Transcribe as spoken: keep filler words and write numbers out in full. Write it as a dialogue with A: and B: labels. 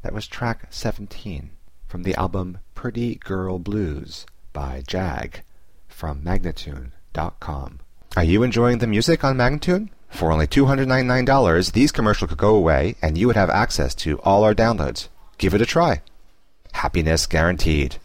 A: That was track seventeen from the album Pretty Girl Blues by Jag from Magnatune dot com. Are you enjoying the music on Magnatune? For only two hundred ninety-nine dollars, these commercials could go away and you would have access to all our downloads. Give it a try. Happiness guaranteed.